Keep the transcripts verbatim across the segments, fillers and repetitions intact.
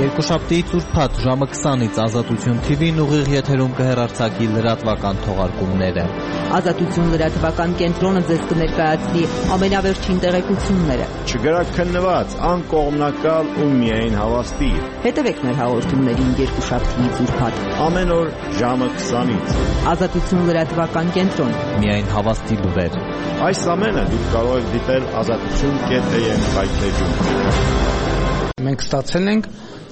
Երկուշաբթի ծուրփաթ ժամը քսանից Ազատություն թի վին ուղիղ եթերում կհեռարձակի լրատվական թողարկումները։ Ազատություն լրատվական կենտրոնը ձեզ կներկայացնի ամենավերջին տեղեկությունները։ Չգրակ քննված, անկողմնակալ ու միայն հավաստիր։ Հետևեք մեր հաղորդումներին երկուշաբթի ծուրփաթ ամեն օր ժամը քսանից։ Ազատություն լրատվական կենտրոն։ Միայն հավաստի լուրեր։ Այս ամենը դուք կարող եք դիտել ազատություն կետ am վայբպեջում։ Մենք ստացել ենք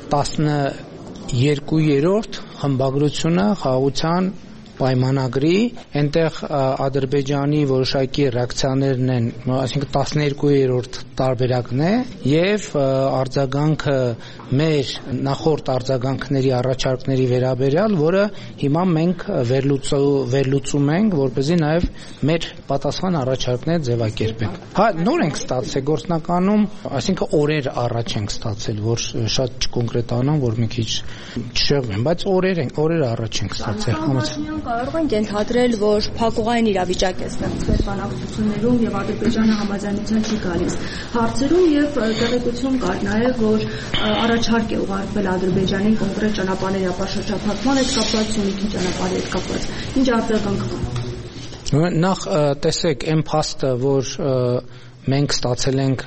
տասներկուերորդ խմբագրությունը խաղաղության պայմանագրի, այնտեղ Ադրբեջանի որոշակի ռեակցիաներն են, այսինքն տասներկուերորդ տարբերակն է, եւ արձագանքը մեր նախորդ արձագանքների առաջարկների վերաբերյալ, որը հիմա մենք վերլուծում ենք, որպեսզի նաեւ մեր պատասխան առաջարկները ձևակերպենք։ Հա, նոր ենք ստացել գործնականում, այսինքն օրեր առաջ ենք ստացել, որ շատ չկոնկրետանամ, որ մի քիչ չշեղվեմ, բայց օրեր են, օրեր առաջ ենք ստացել։ Կարող ենք ենթադրել, որ փակուղային իրավիճակ է ստեղծվել բանակցություններում եւ Ադրբեջանը համաձայնության չի գալիս հարցերում եւ տեղեկություն կար նաեւ, որ առաջարկ է ուղարկվել Ադրբեջանին կոնկրետ ճանապարհների ապաշրջափակման հետ կապված, Սյունիքի ճանապարհի հետ կապված։ Ինչ արձագանք կա։ Նախ տեսեք, այն փաստը, որ մենք ստացել ենք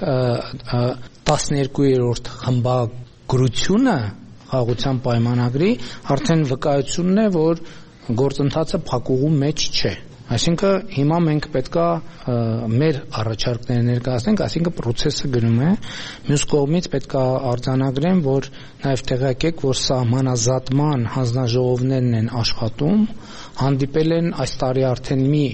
տասներկուերորդ խմբագրությունը խաղաղության պայմանագրի, արդեն վկայությունն է, որ գործընթացը փակուղու մեջ չէ։ Այսինքն հիմա մենք պետքա մեր առաջարկները ներկայացնենք, այսինքն process-ը գնում է։ Մյուս կողմից պետքա արձանագրեմ, որ նաև տեղյակ որ սահմանազատման հանձնաժողովներն են աշխատում, հանդիպել են այս տարի արդեն մի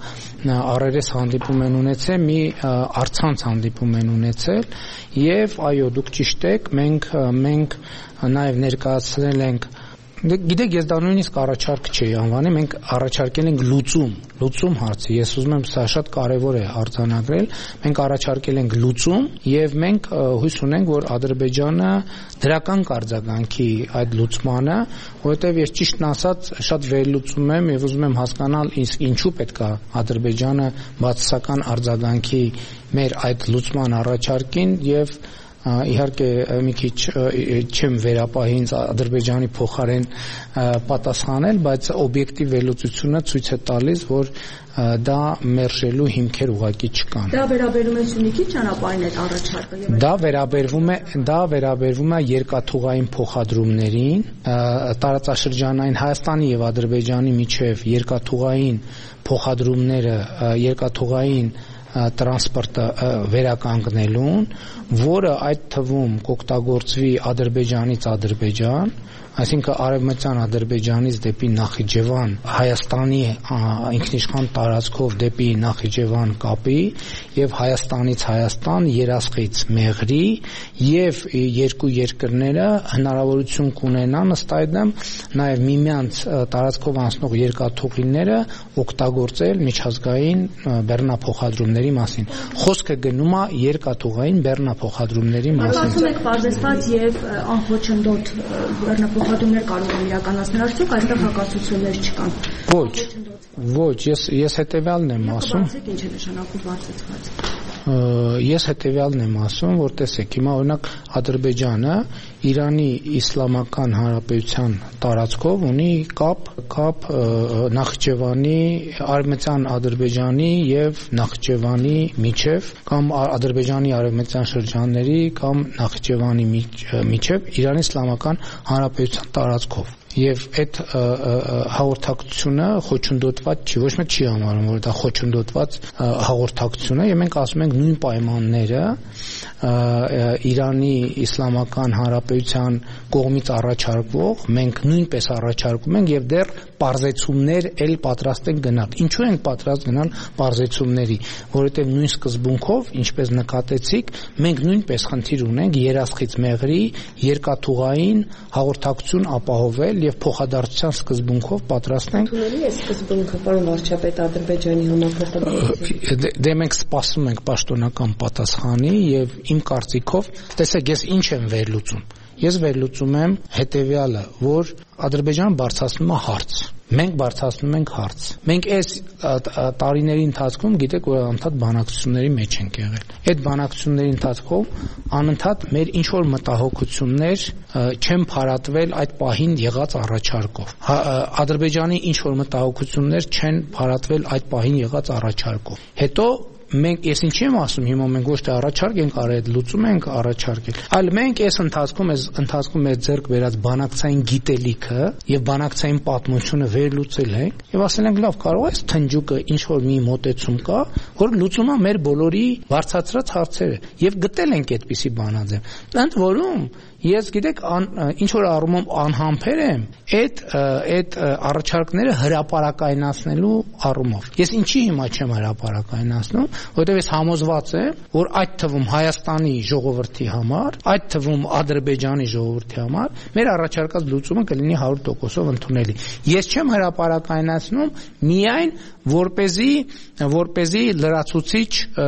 առերես հանդիպում են ունեցել, մի առցանց հանդիպում են ունեցել, եւ այո, դուք ճիշտ եք, մենք մենք նաև ներկայացրել ենք Գիտեք, ես դա նույնիսկ առաջարկ չի անվանի, մենք առաջարկել ենք լուծում, լուծում հարցը։ Ես ուզում եմ սա շատ կարևոր է արձանագրել։ Մենք առաջարկել ենք լուծում եւ մենք հույս ունենք, որ Ադրբեջանը դրական կարձագանքի այդ լուծմանը, որովհետեւ ես ճիշտն ասած շատ վերլուծում եմ եւ ուզում եմ հասկանալ իսկ ինչու պետք է Ադրբեջանը բացասական արձագանքի մեր այդ լուծման առաջարկին եւ Իհարկե մի քիչ չեմ վերապահի ինձ Ադրբեջանի փոխարեն պատասխանել, բայց օբյեկտիվ վերլուծությունը ցույց է տալիս, որ դա մերժելու հիմքեր ուղղակի չկան։ Դա վերաբերում է Սյունիքի ճանապարհին այդ առաջարկը։ Դա վերաբերվում է, դա վերաբերվում է երկաթուղային փոխադրումներին, տարածաշրջանային Հայաստանի եւ Ադրբեջանի միջև երկաթուղային փոխադրումները, երկաթուղային տրանսպորտը վերականգնելուն, որը այդ թվում կօգտագործվի Ադրբեջանից Ադրբեջան, այսինքն արևմտյան Ադրբեջանից դեպի Նախիջևան, Հայաստանի ինքնիշխան տարածքով դեպի Նախիջևան կապի եւ Հայաստանից Հայաստան, Երասխից Մեղրի եւ երկու երկրները հնարավորություն կունենան ըստ այդմ նաեւ միմյանց տարածքով անցնող երկաթուղիները օգտագործել միջազգային բեռնափոխադրումների մասին։ Խոսքը գնում է երկաթուղային բեռնափոխադրումների մասին։ Ասում եք բարձրացված եւ անխոչնդոտ բեռնափոխադրումներ կարող են իրականացնել, արդյոք այստեղ հակասություններ չկան։ Ոչ, ոչ, ես ես հետեւյալն եմ ասում։ Ինչ է նշանակում բարձրացված։ Ես հետեւյալն եմ ասում, որ տեսեք, հիմա օրինակ Ադրբեջանը Իրանի Իսլամական Հանրապետության տարածքով ունի կապ, կապ Նախիջևանի, Արևմտյան Ադրբեջանի եւ Նախիջևանի միջև, կամ Ադրբեջանի արևմտյան շրջանների կամ Նախիջևանի միջև Իրանի Իսլամական Հանրապետության տարածքով։ Եվ այդ հաղորդակցությունը խոչընդոտված չի, ոչ մեկ չի համարում, որ դա խոչընդոտված հաղորդակցություն է, եւ մենք ասում ենք նույն պայմանները Իրանի Իսլամական Հանրապետության կողմից առաջարկվող, մենք նույնպես առաջարկում ենք եւ դեռ պարզեցումներ էլ պատրաստ ենք գնալ։ Ինչու ենք պատրաստ գնալ պարզեցումների, որովհետեւ նույն սկզբունքով, ինչպես նկատեցիք, մենք նույնպես խնդիր ունենք Երասխից Մեղրի երկաթուղային հաղորդակցություն ապահովել եւ փոխադարձության սկզբունքով պատրաստ ենք։ Ընդունելի է սկզբունքը, պարոն վարչապետ, Ադրբեջանի համապատասխան։ Դե մենք սպասում ենք պաշտոնական պատասխանի եւ իմ կարծիքով, տեսեք, ես ինչ եմ վերլուծում։ ես վերլուծում եմ հետևյալը, որ Ադրբեջանը բարձրացնում է հարց։ Մենք բարձրացնում ենք հարց։ Մենք այս տարիների ընթացքում գիտեք, որ անընդհատ բանակցությունների մեջ ենք եղել։ Այդ բանակցությունների ընթացքում անընդհատ մեր ինչ որ մտահոգություններ չեն փարատվել այդ պահին եղած առաջարկով։ Ադրբեջանի ինչ որ մտահոգություններ չեն փարատվել այդ պահին եղած առաջարկով։ Հետո մենք ես ինչի եմ ասում, հիմա մենք ոչ թե առաջարկ ենք արել, լուծում ենք առաջարկել, այլ մենք այս ընթացքում այս ընթացքում մեր ձեռք բերած բանակցային գիտելիքը եւ բանակցային պատմությունը վերլուծել ենք եւ ասել ենք լավ, կարող է թնջուկը ինչ որ մի մոտեցում կա, որ լուծում է մեր բոլորի բարձրացրած հարցերը եւ գտել ենք այդպիսի բանաձև։ Ընդ որում ես գիտեք ինչ որ առումով անհամբեր եմ այդ այդ առաջարկները հրապարակայնացնելու առումով։ Ես ինչի հիմա չեմ հրապարակայնացնում, որովհետև ես համոզված եմ, որ այդ թվում Հայաստանի ժողովրդի համար, այդ թվում Ադրբեջանի ժողովրդի համար մեր առաջարկած լուծումը կլինի հարյուր տոկոսով ընդունելի։ Ես չեմ հրապարակայնացնում միայն որպեսզի որպեսզի լրացուցիչ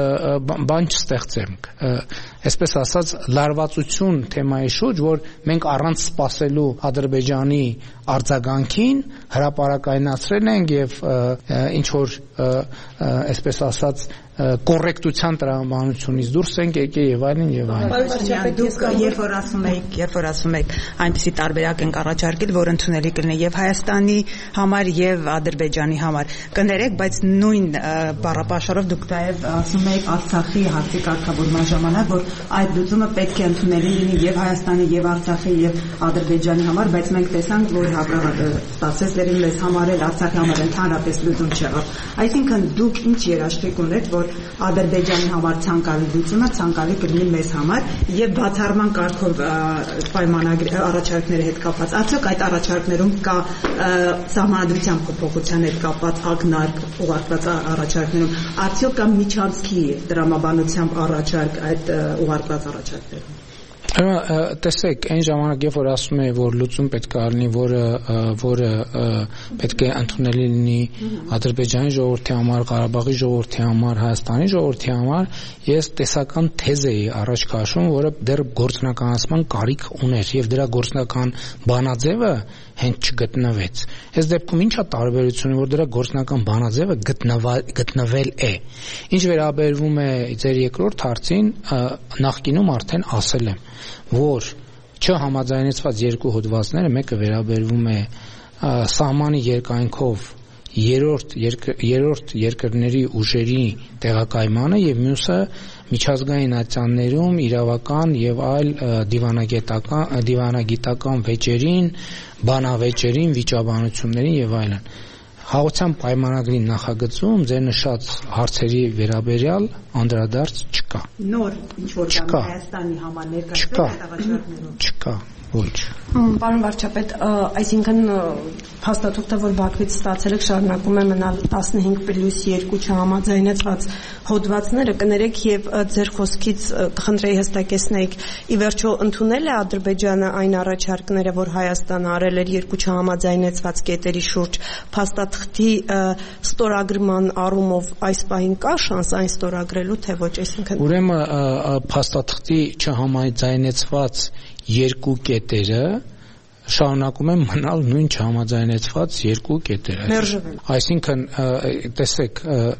բան չստեղծեմ, այսպես ասած լարվածություն թեմայի շուրջ, որ մենք առանց սպասելու Ադրբեջանի արձագանքին հրապարակայնացրել ենք եւ ինչ որ այսպես ասած կոռեկտության տրամաբանությունից դուրս ենք եկել եւ այլն եւ այլն։ Դուք երբ որ ասում եք, երբ որ ասում եք այնպիսի տարբերակ ենք առաջարկել, որ ընդունելի կլինի եւ Հայաստանի համար եւ Ադրբեջանի համար, կներեք, բայց նույն բառապաշարով դուք նաեւ ասում եք Արցախի հարցի կարգավորման ժամանակ, որ այդ լուծումը պետք է ընդունելի լինի եւ Հայաստանի եւ Արցախի եւ Ադրբեջանի համար, բայց մենք տեսանք, որ հակառակը ստացեց դերին մեզ համար էլ Արցախի համար ընդհանրապես լուծում չեղավ։ Այսինքն դուք ինչ երաշխիք ունեք, որ Ադրբեջանի համար ցանկալի լուծումը ցանկալի կլինի մեզ համար եւ բացառման կարգով պայմանագրի առաջարկների հետ կապված, արդյոք այդ առաջարկներում կա սահմանադրության փոփոխության հետ կապված ակնարկ ուղարկված առաջարկներում, արդյոք կա միջանցքի տրամաբանությամբ առաջարկ այդ ուղարկված առաջարկներում։ Տեսեք, այն ժամանակ, երբ որ ասում եմ, որ լուծում պետք է լինի, որը որը պետք է ընդունելի լինի Ադրբեջանի ժողովրդի համար, Ղարաբաղի ժողովրդի համար, Հայաստանի ժողովրդի համար, ես տեսական թեզ էի առաջ քաշում, որը դեռ գործնականացման կարիք ուներ եւ դրա գործնական բանաձևը հենց չգտնվեց։ Այս դեպքում ի՞նչ է տարբերությունը, որ դրա գործնական բանաձևը գտնվել է։ Ինչ վերաբերվում է ձեր երկրորդ հարցին, նախկինում արդեն ասել եմ, որ չհամաձայնեցված երկու հոդվածները, մեկը վերաբերվում է սահմանի երկայնքով երրորդ երրորդ երկրների ուժերի տեղակայմանը եւ մյուսը միջազգային ատյաններում իրավական եւ այլ դիվանագիտական դիվանագիտական վեճերին, բանավեճերին, վիճաբանություններին եւ այլն։ Հաղորդության պայմանագրի նախագծում ձեր նշած հարցերի վերաբերյալ անդրադարձ չկա։ Նոր ինչ որ կա Հայաստանի համար ներկայացված առաջարկներով։ Չկա, ոչ։ Պարոն վարչապետ, այսինքն փաստաթուղթը, որ Բաքվից ստացել եք, շարունակում է մնալ տասնհինգ պլյուս երկու չհամաձայնեցված հոդվածները, կներեք եւ ձեր խոսքից կխնդրեի հստակեցնեիք, ի վերջո ընդունել է Ադրբեջանը այն առաջարկները, որ Հայաստանը արել էր երկու չհամաձայնեցված կետերի շուրջ, փաստաթղթի ստորագրման առումով այս պահին կա շանս այն ստորագրելու, թե ոչ, այսինքն։ Ուրեմն փաստաթղթի չհամաձայնեցված երկու կետերը շարունակում են մնալ նույն չհամաձայնեցված երկու կետերը։ Մերժվել։ Այսինքն, տեսեք,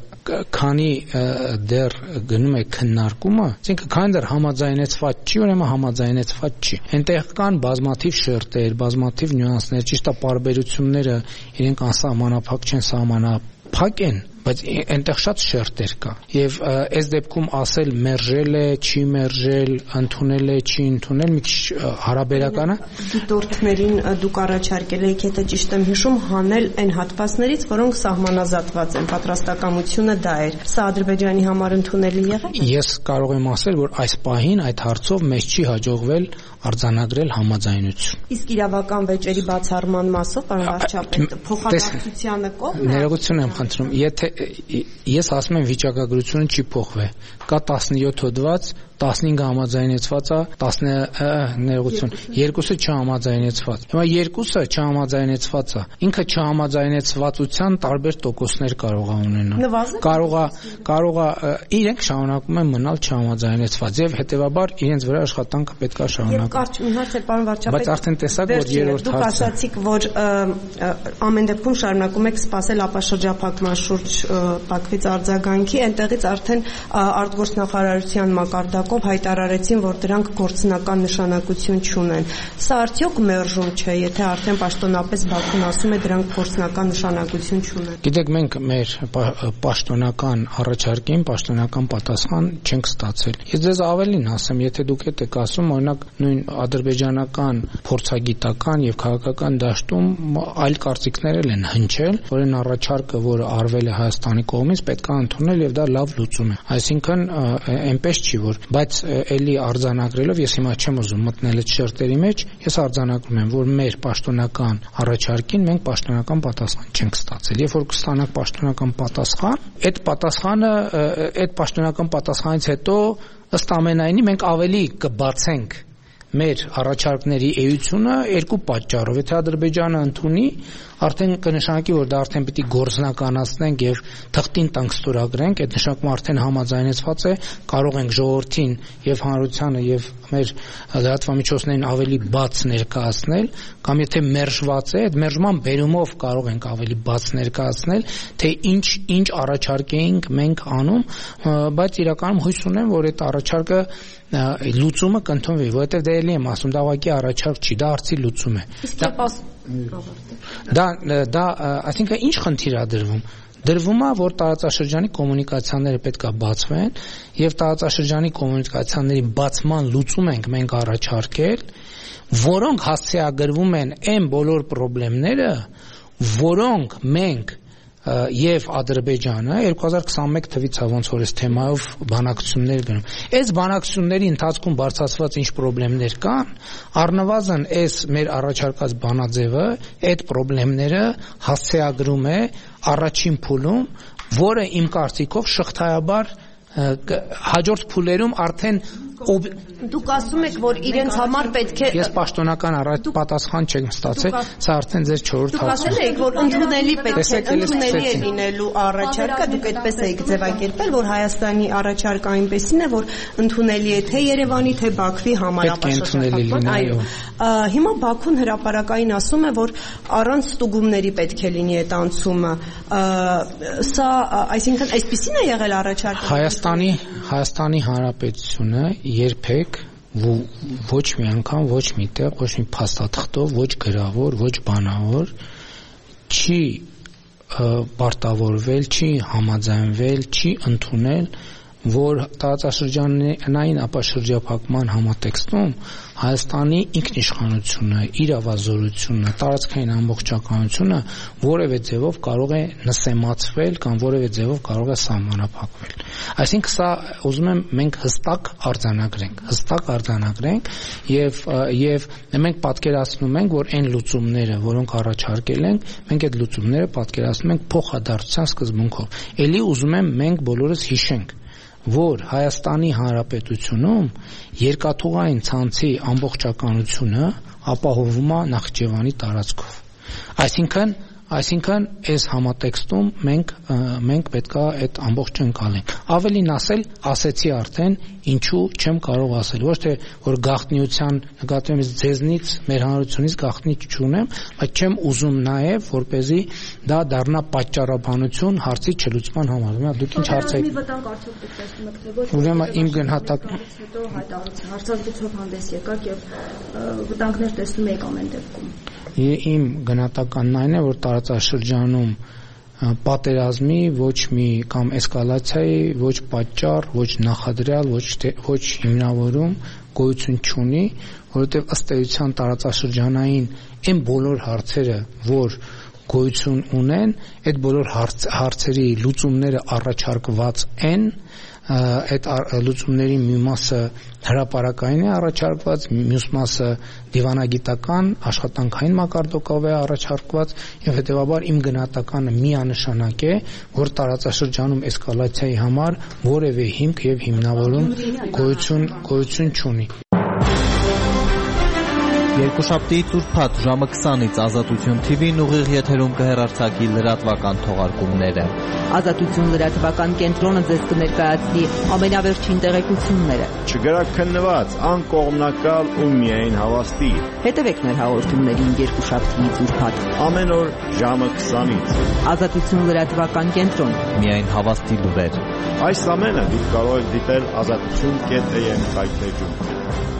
քանի դեռ գնում է քննարկումը, այսինքն քանի դեռ համաձայնեցված չի, ուրեմն համաձայնեցված չի։ Այնտեղ կան բազմաթիվ շերտեր, բազմաթիվ նյուանսներ, ճիշտ է, պարբերությունները իրենք անսահմանափակ չեն, սահմանափակ են, բայց այնտեղ շատ շերտեր կա եւ այս դեպքում ասել մերժել է, չի մերժել, ընդունել է, չի ընդունել, մի քիչ հարաբերականը դիտորդներին դուք առաջարկել եք, եթե ճիշտ եմ հիշում, հանել այն հատվածներից, որոնք սահմանազատված են, պատրաստակամությունը դա էր։ Սա Ադրբեջանի համար ընդունելի եղել է։ Ես կարող եմ ասել, որ այս պահին այդ հարցով մեզ չի հաջողվել արձանագրել համաձայնություն։ Իսկ իրավական վեճերի բացառման մասով, պարոն վարչապետ, փոխանակցությանը կողմ է։ Ներողություն եմ խնդրում, եթե ես ասում եմ վիճակագրությունը չի փոխվել։ Կա տասնյոթ հոդված, տասնհինգը համաձայնեցված է, տասը ներողություն, երկուսը չհամաձայնեցված։ Հիմա երկուսը չհամաձայնեցված է։ Ինքը չհամաձայնեցվածության տարբեր տոկոսներ կարող է ունենալ։ Կարող է կարող է իրենք շարունակում են մնալ չհամաձայնեցված եւ հետեւաբար իրենց վրա աշխատանքը պետք է շարունակեն։ Եվ կարճ մի հարց է, պարոն վարչապետ։ Բայց արդեն տեսակ, որ երրորդ դուք ասացիք, որ ամեն դեպքում շարունակում եք սպասել ապաշրջափակման շուրջ Բաքվից արձագանքի, այնտեղից արդեն արտգործնախարարության մակարդակով հայտարարեցին, որ դրանք գործնական նշանակություն չունեն։ Սա արդյոք մերժում չէ, եթե արդեն պաշտոնապես Բաքուն ասում է դրանք գործնական նշանակություն չունեն։ Գիտեք, մենք մեր պաշտոնական առաջարկին պաշտոնական պատասխան չենք ստացել։ Ես ձեզ ավելին ասեմ, եթե դուք եք ասում, օրինակ նույն ադրբեջանական փորձագիտական եւ քաղաքական դաշտում այլ կարծիքներ են հնչել, որ այն առաջարկը, որը արվել է Հայաստանի կողմից, պետք է ընդունել եւ դա լավ լուծում է։ Այսինքն այնպես չի, որ բայց էլի արձանագրելով ես հիմա չեմ ուզում մտնել այդ շերտերի մեջ, ես արձանագրում եմ, որ մեր պաշտոնական առաջարկին մենք պաշտոնական պատասխան չենք ստացել։ Երբ որ կստանանք պաշտոնական պատասխան, այդ պատասխանը այդ պաշտոնական պատասխանից հետո ըստ ամենայնի մենք ավելի կբացենք մեր առաջարկների էությունը երկու պատճառով։ Եթե Ադրբեջանը ընդունի, արդեն կնշանակի, որ դա արդեն պիտի գործնականացնենք եւ թղթին տանք ստորագրենք, այդ նշանակում արդեն համաձայնեցված է, կարող ենք ժողովրդին եւ հանրությանը եւ մեր լրատվամիջոցներին ավելի բաց ներկայացնել, կամ եթե մերժված է, այդ մերժման բերումով կարող ենք ավելի բաց ներկայացնել, թե ինչ ինչ առաջարկ էինք մենք անում, բայց իրականում հույս ունեմ, որ այդ առաջարկը լուծումը կընդունվի, որովհետեւ դե էլի եմ ասում, դա ուղղակի առաջարկ չի, դա արծի լուծում է։ Դա դա այսինքն ինչ խնդիր է դրվում։ Դրվում է, որ տարածաշրջանի կոմունիկացիաները պետք է բացվեն եւ տարածաշրջանի կոմունիկացիաների բացման լուծում ենք մենք առաջարկել, որոնք հասցեագրվում են այն բոլոր խնդիրները, որոնք մենք եւ Ադրբեջանը երկու հազար քսանմեկ թվից է ոնց որ այս թեմայով բանակցություններ գնում։ Այս բանակցությունների ընթացքում բարձրացված ինչ խնդիրներ կան, առնվազն այս մեր առաջարկած բանաձևը այդ խնդիրները հասցեագրում է առաջին փուլում, որը իմ կարծիքով շղթայաբար հաջորդ փուլերում արդեն դուք ասում եք, որ իրենց համար պետք է Ես պաշտոնական առաջ պատասխան չեմ ստացել, սա արդեն ձեր չորրորդ հարցն է։ Դուք ասել եք, որ ընդունելի պետք է ընդունելի է լինելու առաջարկը, դուք այդպես եք ձևակերպել, որ Հայաստանի առաջարկը այնպեսին է, որ ընդունելի է թե Երևանի, թե Բաքվի համար ապաշրջապատման։ Այո։ Հիմա Բաքուն հրապարակային ասում է, որ առանց ստուգումների պետք է լինի այդ անցումը։ Սա, այսինքն, այսպեսին է եղել առաջարկը։ Հայաստանի Հայաստանի Հանրապետությունը երբեք ոչ մի անգամ, ոչ մի տեղ, ոչ մի փաստաթղթով, ոչ գրավոր, ոչ բանավոր չի պարտավորվել, չի համաձայնվել, չի ընդունել, որ տարածաշրջանային ապաշրջափակման համատեքստում Հայաստանի ինքնիշխանությունը, իրավազորությունը, տարածքային ամբողջականությունը որևէ ձևով կարող է նսեմացվել կամ որևէ ձևով կարող է սահմանափակվել։ Այսինքն սա ուզում եմ մենք հստակ արձանագրենք, հստակ արձանագրենք եւ եւ մենք պատկերացնում ենք, որ այն լուծումները, որոնք առաջարկել ենք, մենք այդ լուծումները պատկերացնում ենք փոխադարձության սկզբունքով։ Էլի ուզում եմ մենք բոլորս հիշենք, որ Հայաստանի Հանրապետությունում երկաթուղային ցանցի ամբողջականությունը ապահովում է Նախիջևանի տարածքով։ Այսինքն Այսինքն այս համատեքստում մենք մենք պետքա այդ ամբողջը ընկալենք։ Ավելին ասել, ասեցի արդեն, ինչու չեմ կարող ասել, ոչ թե որ գաղտնիության նկատմամբ ձեզնից, մեր հանրությունից գաղտնի չունեմ, բայց չեմ ուզում նաև, որպեսզի դա դառնա պատճառաբանություն հարցի չլուծման համար։ Հիմա դուք ինչ հարց եք։ Մի վտանգ արդյոք դուք տեսնում եք, թե ոչ։ Ուրեմն իմ գնահատականը հետո հարցազրույցով հանդես եկաք եւ վտանգներ տեսնում եք ամեն դեպքում։ Իմ գնահատականն այն է, որ տարածաշրջանում պատերազմի ոչ մի կամ էսկալացիայի ոչ պատճառ, ոչ նախադրյալ, ոչ ոչ հիմնավորում գոյություն չունի, որովհետև ըստ էության տարածաշրջանային այն բոլոր հարցերը, որ գոյություն ունեն, այդ բոլոր հարց, հարցերի լուծումները առաջարկված են այդ լուծումների մի մասը հրապարակային է առաջարկված, մյուս մասը դիվանագիտական, աշխատանքային մակարդակով է առաջարկված եւ հետեւաբար իմ գնահատականը միանշանակ է, որ տարածաշրջանում էսկալացիայի համար որևէ հիմք եւ հիմնավորում գոյություն գոյություն չունի։ Երկուշաբթիից ուրբաթ ժամը քսանից Ազատություն թի վին ուղիղ եթերում կհեռարձակի լրատվական թողարկումները։ Ազատություն լրատվական կենտրոնը ձեզ կներկայացնի ամենավերջին տեղեկությունները։ Չգրաքննված, անկողմնակալ ու միայն հավաստի։ Հետևեք մեր հաղորդումներին երկուշաբթիից ուրբաթ Ամեն օր ժամը քսանից։ Ազատություն լրատվական կենտրոն։ Միայն հավաստի լուրեր։ Այս ամենը դուք կարող եք դիտել ազատություն կետ am հայթեջում։